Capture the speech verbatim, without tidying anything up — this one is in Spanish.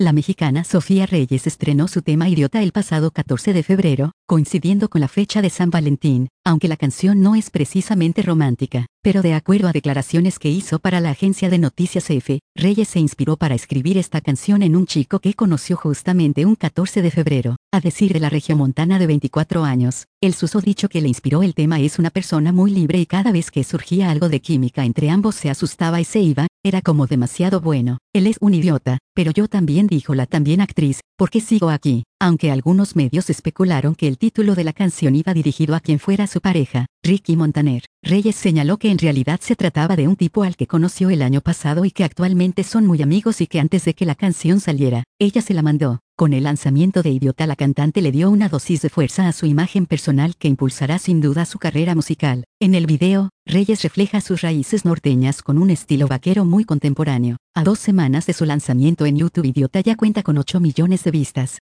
La mexicana Sofía Reyes estrenó su tema Idiota el pasado catorce de febrero, coincidiendo con la fecha de San Valentín, aunque la canción no es precisamente romántica. Pero de acuerdo a declaraciones que hizo para la agencia de noticias F, Reyes se inspiró para escribir esta canción en un chico que conoció justamente un catorce de febrero. A decir de la regiomontana de veinticuatro años, el susodicho que le inspiró el tema es una persona muy libre y cada vez que surgía algo de química entre ambos se asustaba y se iba, era como demasiado bueno. Él es un idiota, pero yo también, dijo la también actriz, porque sigo aquí. Aunque algunos medios especularon que el título de la canción iba dirigido a quien fuera su pareja, Ricky Montaner, Reyes señaló que en realidad se trataba de un tipo al que conoció el año pasado y que actualmente son muy amigos y que antes de que la canción saliera, ella se la mandó. Con el lanzamiento de Idiota, la cantante le dio una dosis de fuerza a su imagen personal que impulsará sin duda su carrera musical. En el video, Reyes refleja sus raíces norteñas con un estilo vaquero muy contemporáneo. A dos semanas de su lanzamiento en YouTube, Idiota ya cuenta con ocho millones de vistas.